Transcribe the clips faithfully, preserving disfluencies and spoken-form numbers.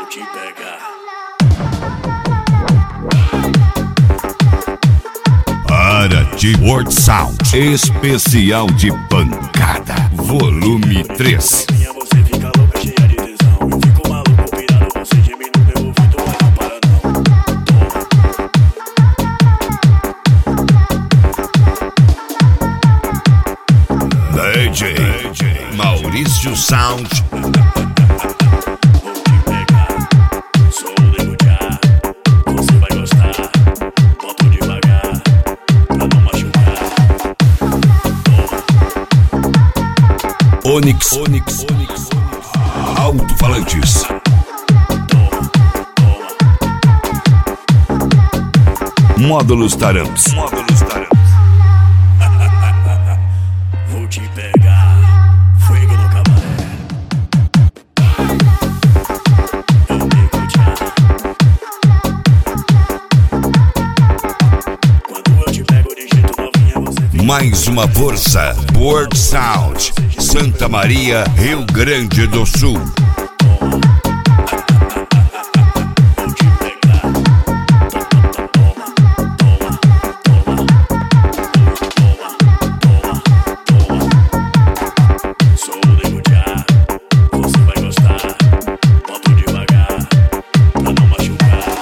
te pegar. Arati World Sound especial de pancada, volume três. Você fica louca, cheia de tesão. Eu fico maluco, pirado, você geme no meu ouvido, mas não para não. D J, D J Maurício Sound. Vou te pegar, sou o Nego Já. Você vai gostar, boto devagar, pra não machucar. Onyx, Onyx, Onyx, alto-falantes. Módulos Taramps. Módulos Taramps. Vou te pegar, fogo no cabaré. É o Nego Já. Quando eu te pego de jeito novinha, você fica. Mais uma força, World Sound, Santa Maria, Rio Grande do Sul. Vou te pegar. Toma, toma, toma, toma, toma, toma. Sou o Nego Já, você vai gostar. Boto devagar, pra não machucar.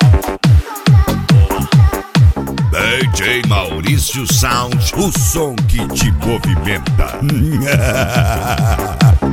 Toma. D J Maurício Sound, o som que te movimenta.